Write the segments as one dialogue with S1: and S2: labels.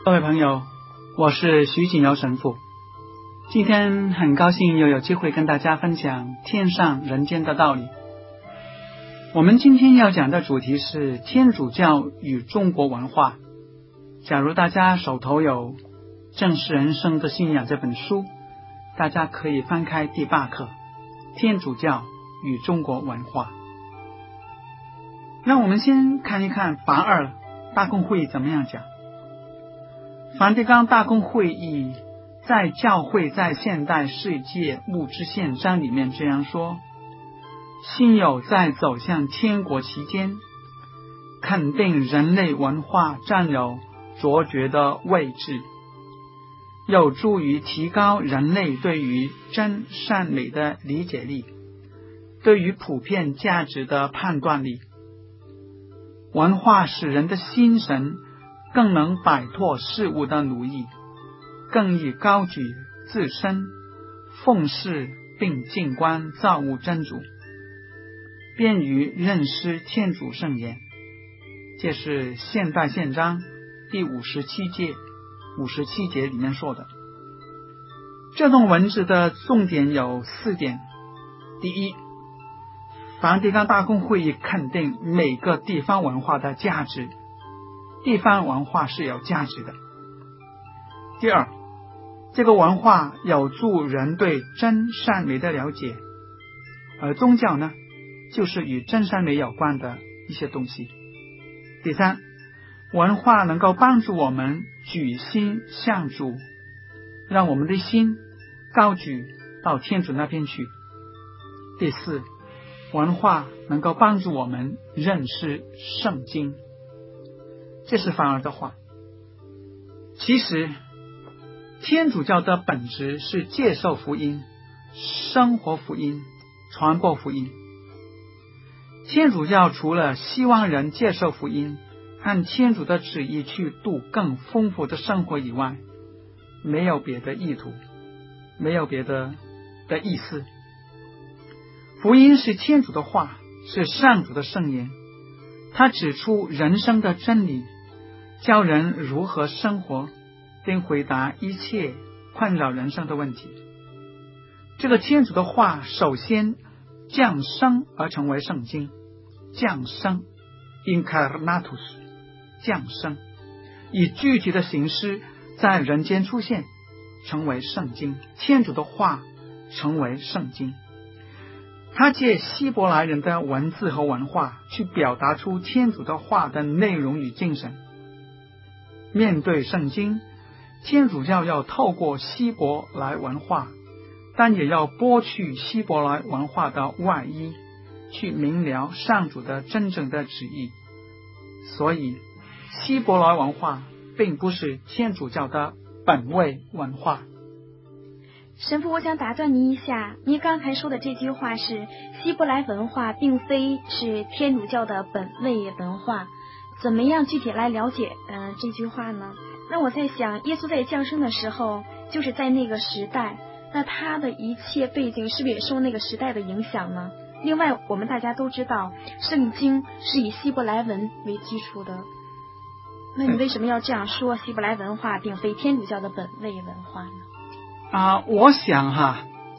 S1: 各位朋友，我是徐锦尧神父。今天很高兴又有机会跟大家分享天上人间的道理。我们今天要讲的主题是天主教与中国文化。假如大家手头有《正视人生的信仰》这本书，大家可以翻开第8课，天主教与中国文化。让我们先看一看梵二大公会议怎么样讲。梵蒂冈大公会议在教会在现代世界物质宪章里面这样说：信友在走向天国期间，肯定人类文化占有卓绝的位置，有助于提高人类对于真善美的理解力，对于普遍价值的判断力。文化使人的心神更能摆脱事物的奴役，更易高举自身，奉事并静观造物真主，便于认识天主圣言。这是现代宪章第57节里面说的。这段文字的重点有4点。第一，梵蒂冈大公会议肯定每个地方文化的价值，地方文化是有价值的。第二，这个文化有助人对真善美的了解，而宗教呢，就是与真善美有关的一些东西。第三，文化能够帮助我们举心向主，让我们的心高举到天主那边去。第四，文化能够帮助我们认识圣经。这是梵二的话。其实天主教的本质是接受福音、生活福音、传播福音。天主教除了希望人接受福音，按天主的旨意去度更丰富的生活以外，没有别的意图，没有别的意思。福音是天主的话，是上主的圣言，他指出人生的真理，教人如何生活，并回答一切困扰人生的问题。这个天主的话首先降生而成为圣经，降生 incarnatus 降生，以具体的形式在人间出现，成为圣经。天主的话成为圣经，他借希伯来人的文字和文化去表达出天主的话的内容与精神。面对圣经，天主教要透过希伯来文化，但也要剥去希伯来文化的外衣，去明了上主的真正的旨意。所以希伯来文化并不是天主教的本位文化。
S2: 神父，我想打断您一下，您刚才说的这句话是希伯来文化并非是天主教的本位文化，怎么样具体来了解这句话呢？那我在想，耶稣在降生的时候就是在那个时代，那他的一切背景是不是也受那个时代的影响呢？另外我们大家都知道圣经是以希伯来文为基础的，那你为什么要这样说希伯来文化并非天主教的本位文化呢？
S1: 我想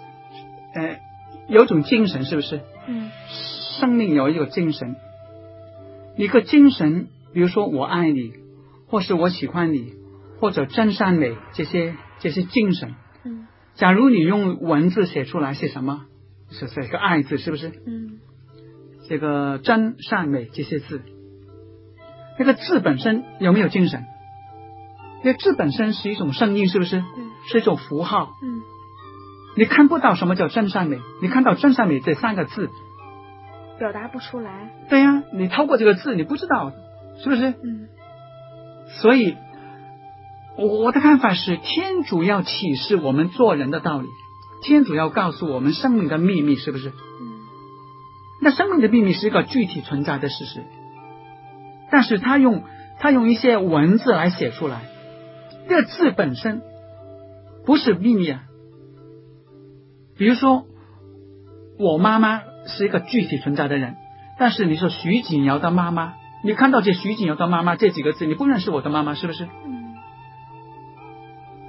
S1: 有种精神，是不是？生命有一个精神，一个精神，比如说我爱你，或是我喜欢你，或者真善美，这些精神。假如你用文字写出来是什么？是一个爱字，是不是？这个真善美这些字，那个字本身有没有精神？那字本身是一种声音，是不是？是一种符号。你看不到什么叫真善美，你看到真善美这3个字
S2: 表达不出来。
S1: 对呀，你透过这个字你不知道，是不是？所以我的看法是，天主要启示我们做人的道理，天主要告诉我们生命的秘密，是不是？那生命的秘密是一个具体存在的事实，但是他用一些文字来写出来，这个字本身不是秘密啊。比如说我妈妈是一个具体存在的人，但是你说徐锦尧的妈妈，你看到这徐锦尧的妈妈这几个字，你不认识我的妈妈，是不是？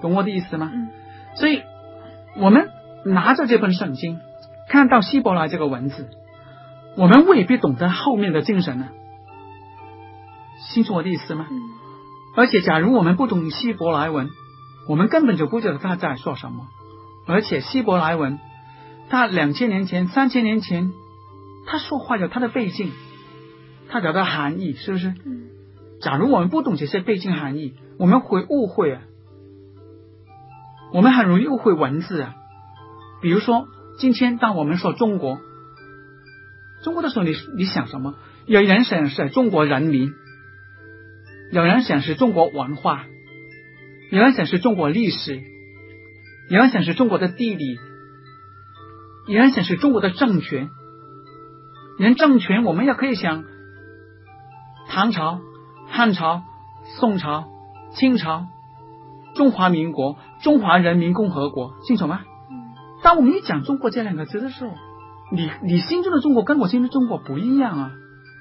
S1: 懂我的意思吗？所以我们拿着这本圣经，看到希伯来这个文字，我们未必懂得后面的精神呢，清楚我的意思吗？而且假如我们不懂希伯来文，我们根本就不知道他在说什么。而且希伯来文他2000年前3000年前他说话有他的背景，他表达含义，是不是？假如我们不懂这些背景含义，我们会误会啊，我们很容易误会文字啊。比如说今天当我们说中国的时候，你想什么？有人想是中国人民，有人想是中国文化，有人想是中国历史，有人想是中国的地理，有人想是中国的政权。连政权我们也可以想唐朝、汉朝、宋朝、清朝、中华民国、中华人民共和国，清楚吗？当我们一讲中国这两个字的时候，你心中的中国跟我心中的中国不一样啊。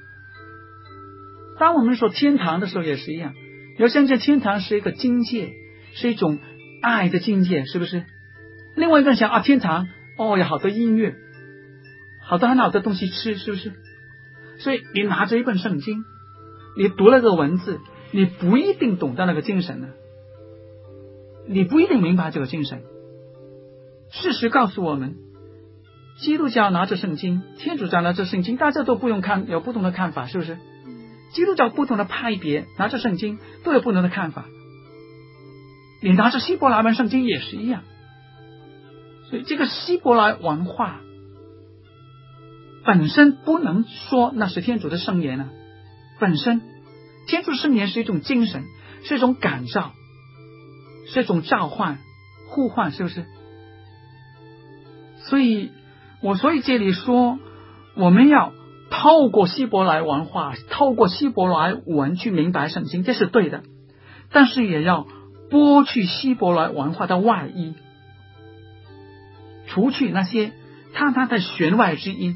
S1: 当我们说天堂的时候也是一样，有些人觉得天堂是一个境界，是一种爱的境界，是不是？另外一个人想啊，天堂有好多音乐，好多很好的东西吃，是不是？所以你拿着一本圣经，你读了个文字，你不一定懂得那个精神呢，你不一定明白这个精神。事实告诉我们，基督教拿着圣经，天主教拿着圣经，大家都不用看，有不同的看法，是不是？基督教不同的派别拿着圣经都有不同的看法，你拿着希伯来文圣经也是一样。所以这个希伯来文化本身不能说那是天主的圣言啊，本身天主圣言是一种精神，是一种感召，是一种召唤呼唤，是不是？所以这里说我们要透过希伯来文化，透过希伯来文去明白圣经，这是对的，但是也要剥去希伯来文化的外衣，除去那些他的弦外之音，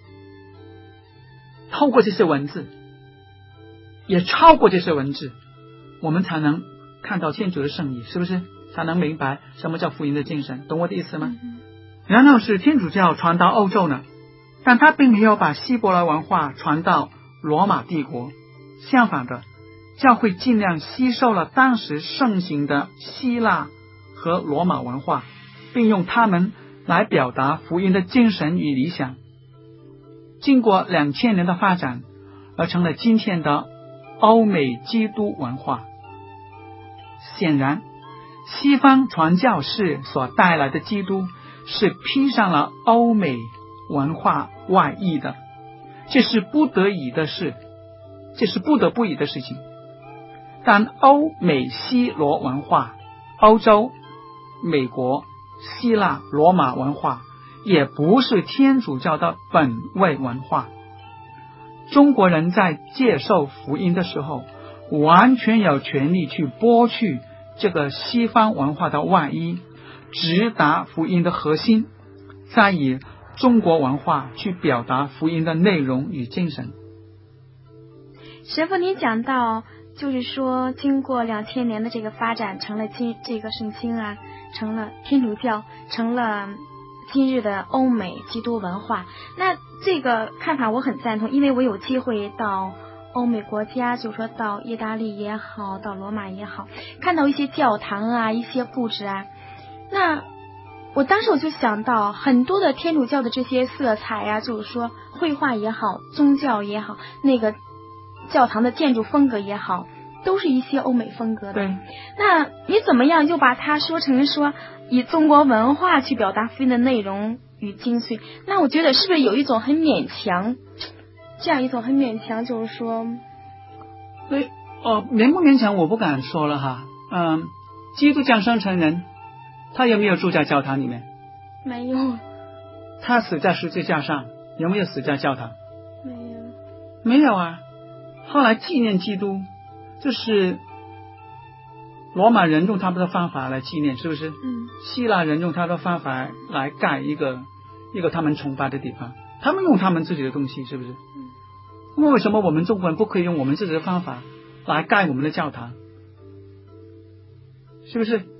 S1: 透过这些文字，也超过这些文字，我们才能看到天主的圣意，是不是？才能明白什么叫福音的精神，懂我的意思吗？然后是天主教传到欧洲呢，但他并没有把希伯来文化传到罗马帝国，相反的，教会尽量吸收了当时盛行的希腊和罗马文化，并用它们来表达福音的精神与理想。经过2000年的发展，而成了今天的欧美基督文化。显然，西方传教士所带来的基督是披上了欧美文化外衣的，这是不得已的事，这是不得不已的事情。但欧美西罗文化，欧洲、美国、希腊、罗马文化也不是天主教的本位文化。中国人在接受福音的时候，完全有权利去剥去这个西方文化的外衣，直达福音的核心，再以中国文化去表达福音的内容与精神。
S2: 神父，您讲到就是说经过2000年的这个发展，成了这个圣经啊，成了天主教，成了今日的欧美基督文化。那这个看法我很赞同，因为我有机会到欧美国家，就是说到意大利也好，到罗马也好，看到一些教堂啊，一些布置啊，那我当时我就想到很多的天主教的这些色彩啊，就是说绘画也好，宗教也好，那个教堂的建筑风格也好，都是一些欧美风格的。
S1: 对，
S2: 那你怎么样就把它说成说以中国文化去表达福音的内容与精髓？那我觉得是不是有一种很勉强，这样一种很勉强，就是说，
S1: 对，勉不勉强我不敢说了哈。基督降生成人，他有没有住在教堂里面？
S2: 没有。
S1: 他死在十字架上，有没有死在教堂？
S2: 没有。
S1: 没有啊。后来纪念基督，就是罗马人用他们的方法来纪念，是不是？希腊人用他的方法来盖一个他们崇拜的地方，他们用他们自己的东西，是不是？那么为什么我们中国人不可以用我们自己的方法来盖我们的教堂？是不是？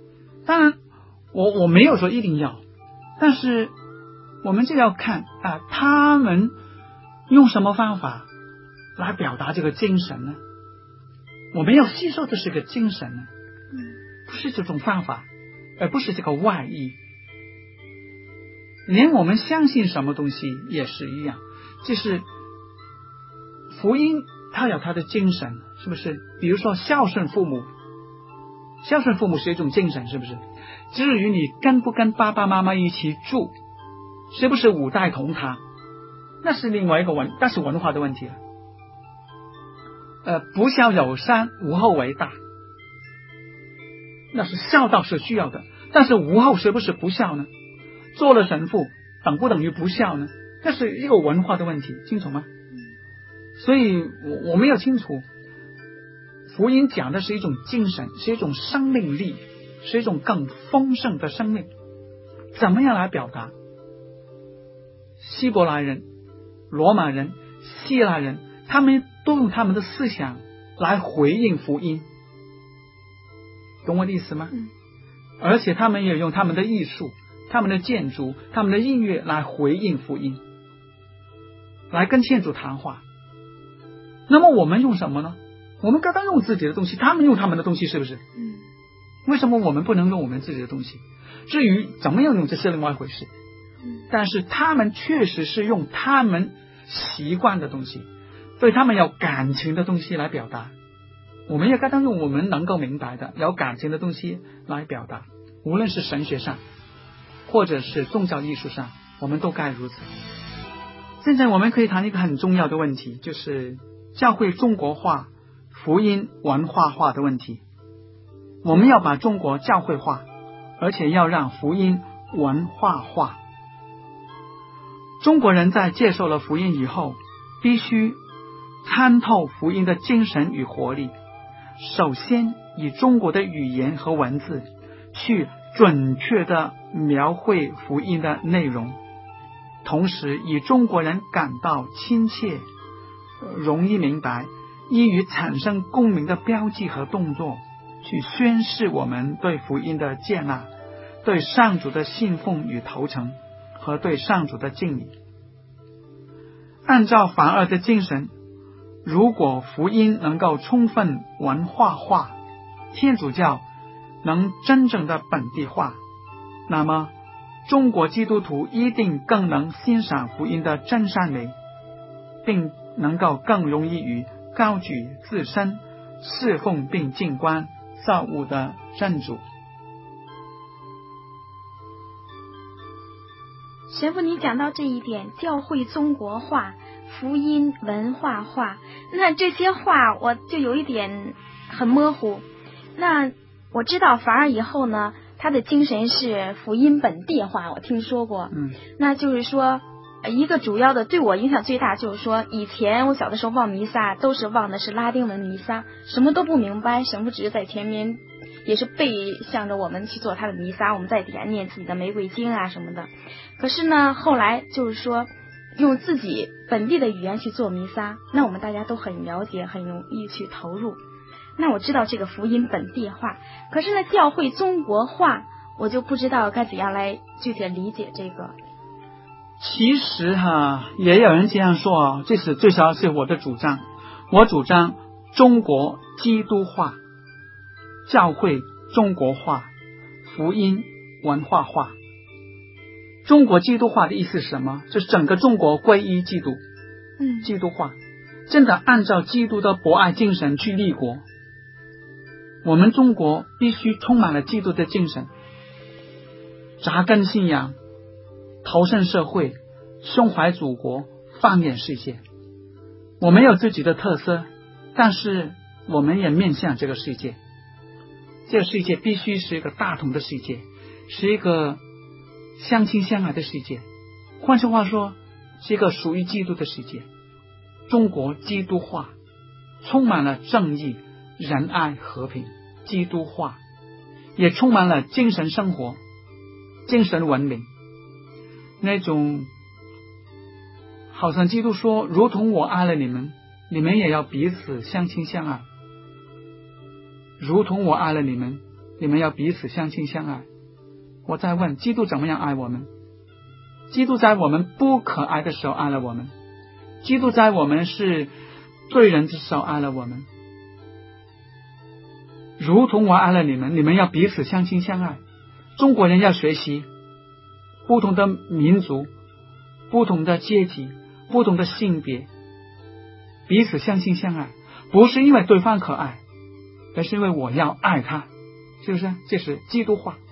S1: 当然我没有说一定要，但是我们就要看他们用什么方法来表达这个精神呢？我们要吸收的是个精神呢，不是这种方法，而不是这个外衣。连我们相信什么东西也是一样，就是福音它有它的精神，是不是？比如说孝顺父母，孝顺父母是一种精神，是不是？至于你跟不跟爸爸妈妈一起住，是不是五代同堂，那是另外一个那是文化的问题了。不孝有三，无后为大，那是孝道是需要的，但是无后是不是不孝呢？做了神父等不等于不孝呢？这是一个文化的问题，清楚吗？所以我们要清楚，福音讲的是一种精神，是一种生命力，是一种更丰盛的生命。怎么样来表达？希伯来人、罗马人、希腊人，他们都用他们的思想来回应福音，懂我的意思吗？而且他们也用他们的艺术、他们的建筑、他们的音乐来回应福音，来跟天主谈话。那么我们用什么呢？我们刚刚用自己的东西，他们用他们的东西，是不是？为什么我们不能用我们自己的东西？至于怎么样用，这是另外一回事。但是他们确实是用他们习惯的东西，对他们有感情的东西来表达。我们也该当用我们能够明白的有感情的东西来表达，无论是神学上或者是宗教艺术上，我们都该如此。现在我们可以谈一个很重要的问题，就是教会中国化、福音文化化的问题。我们要把中国教会化，而且要让福音文化化。中国人在接受了福音以后，必须参透福音的精神与活力，首先以中国的语言和文字去准确地描绘福音的内容，同时以中国人感到亲切、容易明白、易于产生共鸣的标记和动作，去宣示我们对福音的接纳，对上主的信奉与投诚，和对上主的敬礼。按照凡二的精神，如果福音能够充分文化化，天主教能真正的本地化，那么中国基督徒一定更能欣赏福音的真善美，并能够更容易于高举自身，侍奉并静观造物的真主。
S2: 神父，你讲到这一点，教会中国化、福音文化化，那这些话我就有一点很模糊。那我知道凡尔以后呢，他的精神是福音本地化，我听说过。那就是说一个主要的对我影响最大，就是说以前我小的时候望弥撒都是望的是拉丁文弥撒，什么都不明白，神父只是在前面也是背向着我们去做他的弥撒，我们在底下念自己的玫瑰经啊什么的。可是呢后来就是说用自己本地的语言去做弥撒，那我们大家都很了解，很容易去投入。那我知道这个福音本地化，可是呢教会中国化我就不知道该怎样来具体理解这个。
S1: 其实也有人这样说，这是最少是我的主张。我主张中国基督化，教会中国化，福音文化化。中国基督化的意思是什么？就是整个中国归依基督，基督化，真的按照基督的博爱精神去立国。我们中国必须充满了基督的精神，扎根信仰，投身社会，胸怀祖国，放眼世界。我们有自己的特色，但是我们也面向这个世界。这个世界必须是一个大同的世界，是一个相亲相爱的世界。换句话说，是一个属于基督的世界。中国基督化，充满了正义、仁爱、和平。基督化也充满了精神生活、精神文明，那种好像基督说，如同我爱了你们，你们也要彼此相亲相爱。如同我爱了你们， 你们要彼此相亲相爱。我在问，基督怎么样爱我们？基督在我们不可爱的时候爱了我们，基督在我们是罪人的时候爱了我们，如同我爱了你们，你们要彼此相亲相爱。中国人要学习不同的民族、不同的阶级、不同的性别，彼此相亲相爱，不是因为对方可爱，而是因为我要爱他，是不是？这是基督化。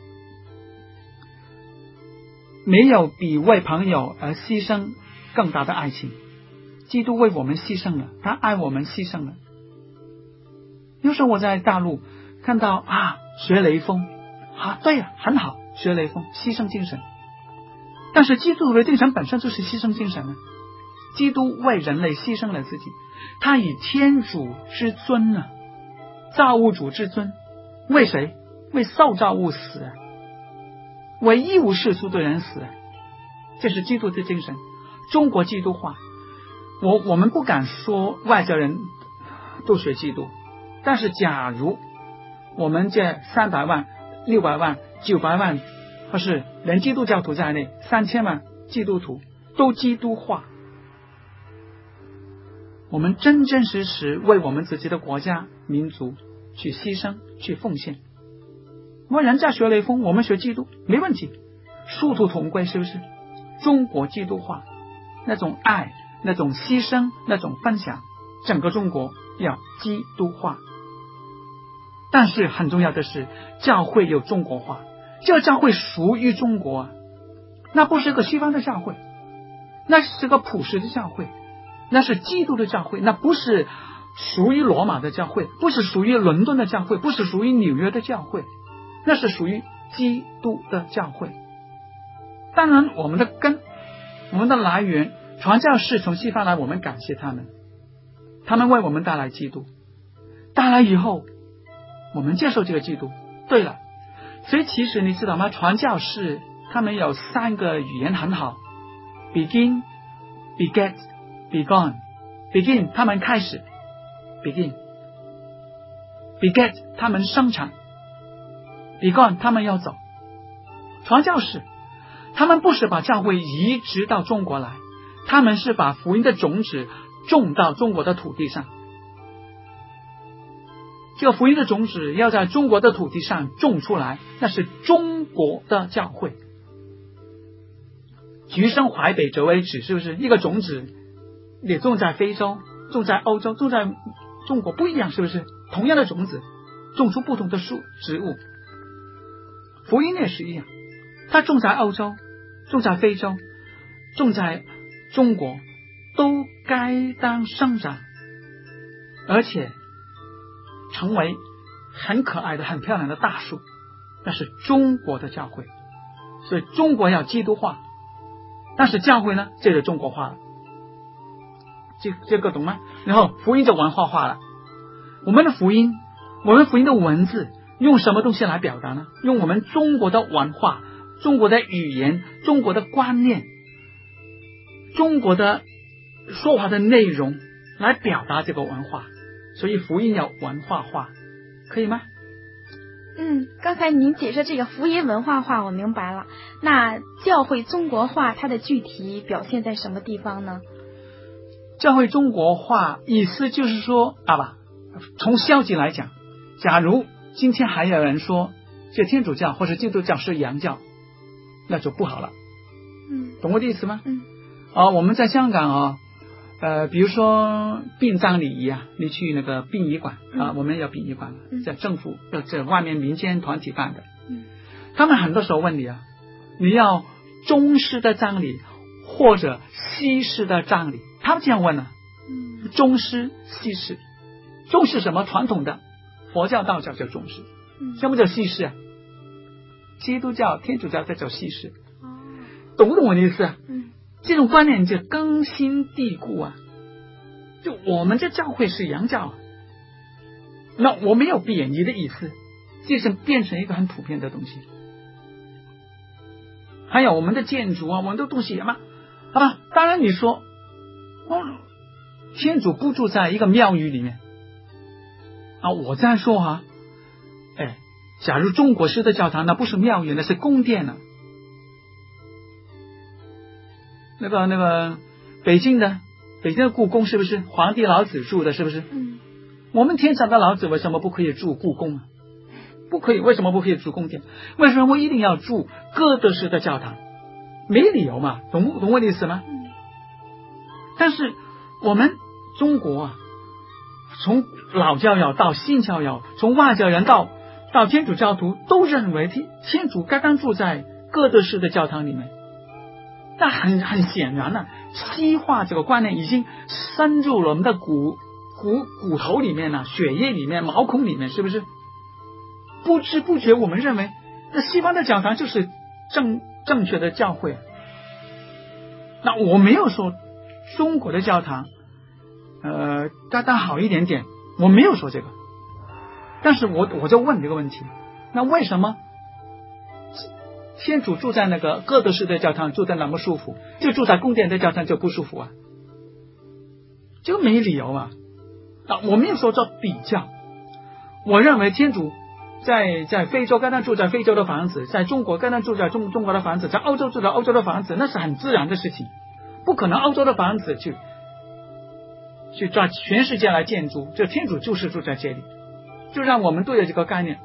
S1: 没有比为朋友而牺牲更大的爱情，基督为我们牺牲了，他爱我们牺牲了。有时候我在大陆看到学雷锋对呀，很好，学雷锋牺牲精神，但是基督的精神本身就是牺牲精神呢。基督为人类牺牲了自己，他以天主之尊呢，造物主之尊，为谁？为受造物死，为一无是处的人死，这是基督的精神。中国基督化，我们不敢说外教人都学基督，但是假如我们这300万、600万、900万，或是连基督教徒在内3000万基督徒都基督化，我们真真实实为我们自己的国家民族去牺牲去奉献。我们人家学雷锋，我们学基督没问题，殊途同归，是不是？中国基督化，那种爱，那种牺牲，那种分享，整个中国要基督化。但是很重要的是，教会有中国化，这个教会属于中国那不是个西方的教会，那是个普世的教会，那是基督的教会，那不是属于罗马的教会，不是属于伦敦的教会，不是属于纽约的教会，那是属于基督的教会。当然我们的根，我们的来源，传教士从西方来，我们感谢他们，他们为我们带来基督，带来以后我们接受这个基督。对了，所以其实你知道吗？传教士他们有3个语言很好， begin, beget, begone。 begin 他们开始， begin。 beget 他们生产， begone 他们要走。传教士他们不是把教会移植到中国来，他们是把福音的种子种到中国的土地上。这个福音的种子要在中国的土地上种出来，那是中国的教会。橘生淮北则为枳，是不是？一个种子也种在非洲，种在欧洲，种在中国不一样，是不是？同样的种子种出不同的植物。福音也是一样，它种在欧洲，种在非洲，种在中国，都该当生长，而且成为很可爱的很漂亮的大树，那是中国的教会。所以中国要基督化，但是教会呢，这个中国化了，这个懂吗？然后福音就文化化了。我们的福音的文字用什么东西来表达呢？用我们中国的文化，中国的语言，中国的观念，中国的说话的内容来表达这个文化。所以福音要文化化，可以吗？
S2: 刚才您解释这个福音文化化我明白了，那教会中国化它的具体表现在什么地方呢？
S1: 教会中国化意思就是说从消极来讲，假如今天还有人说这天主教或者基督教是洋教，那就不好了。懂我的意思吗？我们在香港比如说殡葬礼仪你去那个殡仪馆我们有殡仪馆，在政府在外面民间团体办的，他们很多时候问你你要中式的葬礼或者西式的葬礼，他们这样问中式西式。中式什么？传统的佛教道教叫中式，什么叫西式基督教天主教在叫西式。懂不懂我的意思这种观念就根深蒂固就我们这教会是洋教那我没有贬义的意思，这是变成一个很普遍的东西。还有我们的建筑我们的东西好吧，当然你说天主不住在一个庙宇里面我这样说假如中国式的教堂，那不是庙宇，那是宫殿了。那个北京的故宫是不是皇帝老子住的？是不是？我们天上的老子为什么不可以住故宫啊？不可以，为什么不可以住宫殿？为什么一定要住哥德式的教堂？没理由嘛，懂我的意思吗？但是我们中国啊，从老教友到新教友，从外教人到天主教徒，都认为天主刚刚住在哥德式的教堂里面。那很显然了，西化这个观念已经深入了我们的骨头里面了，血液里面，毛孔里面，是不是？不知不觉我们认为那西方的教堂就是正确的教会。那我没有说中国的教堂当好一点点，我没有说这个。但是我就问这个问题，那为什么天主住在那个哥德式的教堂住在那么舒服，就住在宫殿的教堂就不舒服啊？这个没理由啊！我没有说这比较，我认为天主在非洲跟他住在非洲的房子，在中国跟他住在中国的房子，在欧洲住在欧洲的房子，那是很自然的事情。不可能欧洲的房子去抓全世界来建筑，就天主就是住在这里，就让我们对着这个概念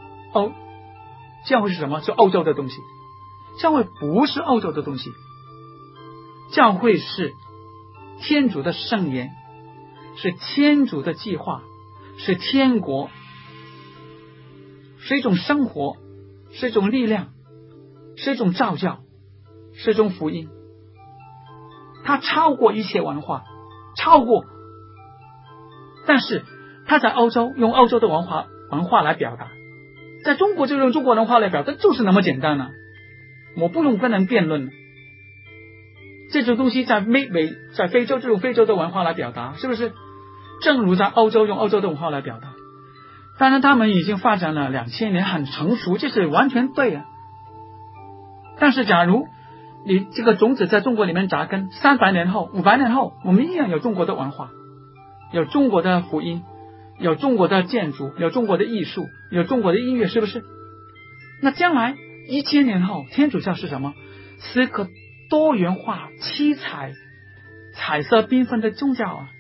S1: 教会是什么？是欧洲的东西。教会不是欧洲的东西，教会是天主的圣言，是天主的计划，是天国，是一种生活，是一种力量，是一种召教，是一种福音。它超过一切文化，超过，但是它在欧洲用欧洲的文化来表达，在中国就用中国文化来表达，就是那么简单啊！我不用跟人辩论，这种东西在非洲就用非洲的文化来表达，是不是？正如在欧洲用欧洲的文化来表达，当然他们已经发展了2000年，很成熟，这是完全对啊。但是假如你这个种子在中国里面扎根，300年后、500年后，我们依然有中国的文化，有中国的福音，有中国的建筑，有中国的艺术，有中国的音乐，是不是？那将来1000年后，天主教是什么？是个多元化、彩色缤纷的宗教啊！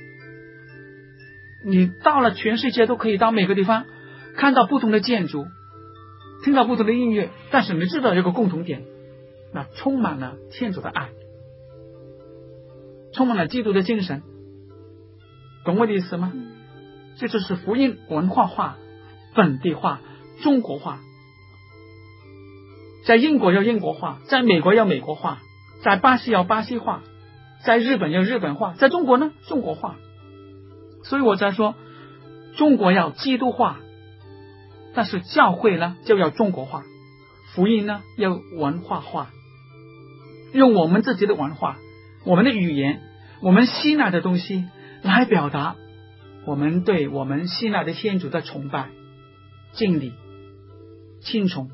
S1: 你到了全世界都可以到每个地方看到不同的建筑，听到不同的音乐，但是你知道有个共同点，那充满了天主的爱，充满了基督的精神，懂我的意思吗？这就是福音文化化、本地化、中国化。在英国要英国化，在美国要美国化，在巴西要巴西化，在日本要日本化，在中国呢中国化。所以我在说中国要基督化，但是教会呢就要中国化，福音呢要文化化，用我们自己的文化，我们的语言，我们吸纳的东西来表达我们对我们吸纳的天主的崇拜、敬礼、敬崇，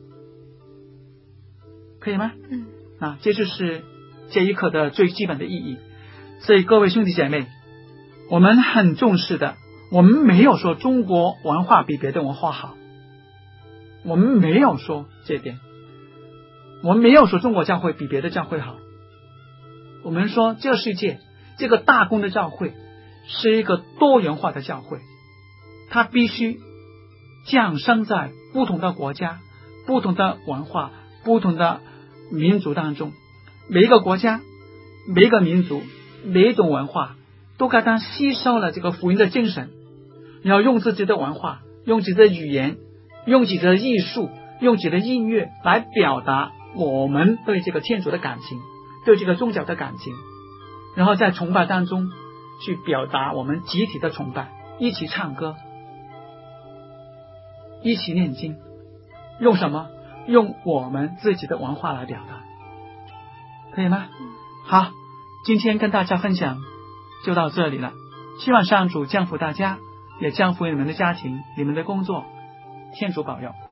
S1: 可以吗？这就是这一课的最基本的意义。所以各位兄弟姐妹，我们很重视的，我们没有说中国文化比别的文化好，我们没有说这点，我们没有说中国教会比别的教会好，我们说这个世界这个大公的教会是一个多元化的教会，它必须降生在不同的国家、不同的文化、不同的民族当中，每一个国家、每一个民族、每一种文化都该当吸收了这个福音的精神，要用自己的文化、用自己的语言、用自己的艺术、用自己的音乐来表达我们对这个天主的感情，对这个宗教的感情，然后在崇拜当中去表达我们集体的崇拜，一起唱歌，一起念经，用什么？用我们自己的文化来表达，可以吗？好，今天跟大家分享就到这里了，希望上主降福大家，也降福你们的家庭、你们的工作，天主保佑。